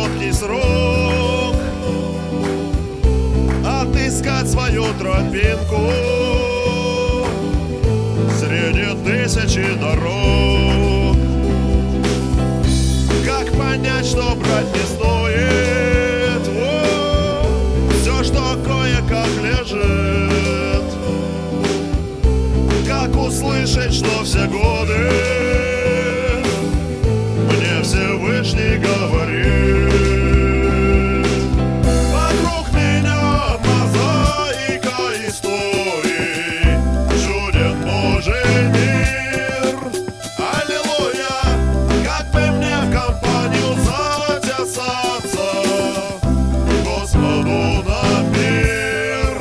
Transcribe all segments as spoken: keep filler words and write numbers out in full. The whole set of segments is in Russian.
короткий срок отыскать свою тропинку среди тысячи дорог. Как понять, что брать не стоит о, все, что кое-как лежит? Как услышать, что все годы мне Всевышний говорит? Вокруг меня мозаика историй, чуден Божий мир. Аллилуйя, как бы мне в компанию затесаться Господу на мир.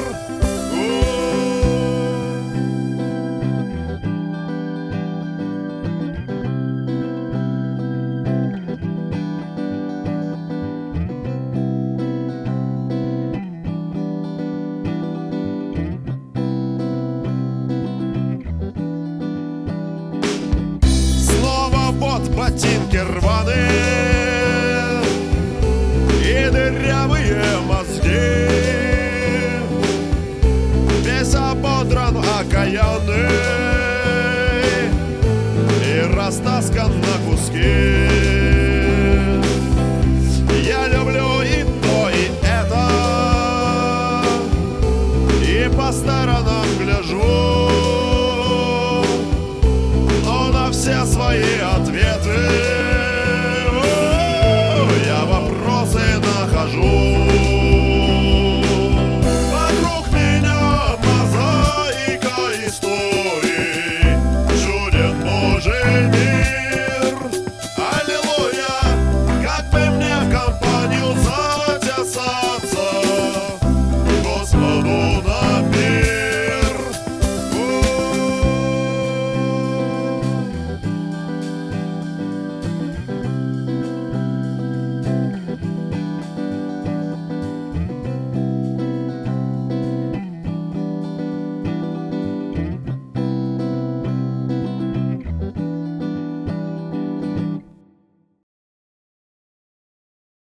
Снова вот ботинки рваные,